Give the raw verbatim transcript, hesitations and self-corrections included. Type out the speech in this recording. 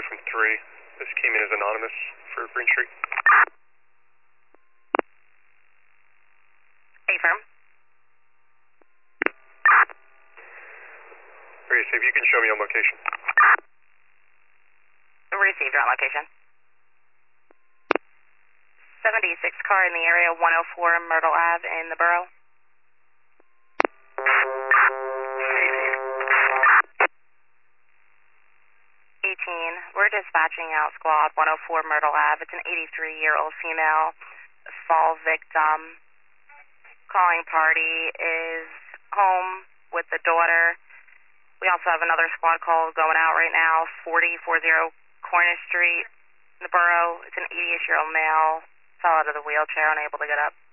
from three. This came in as anonymous for Green Street. A-firm. Okay, so if you can show me on location. Received on location. seventy-six car in the area, one oh four Myrtle Ave in the borough. eighteen. We're dispatching out squad one oh four Myrtle Ave. It's an eighty-three-year-old female fall victim. Calling party is home with the daughter. We also have another squad call going out right now, forty forty Cornish Street in the borough. It's an eighty-ish-year-old male, fell out of the wheelchair, unable to get up.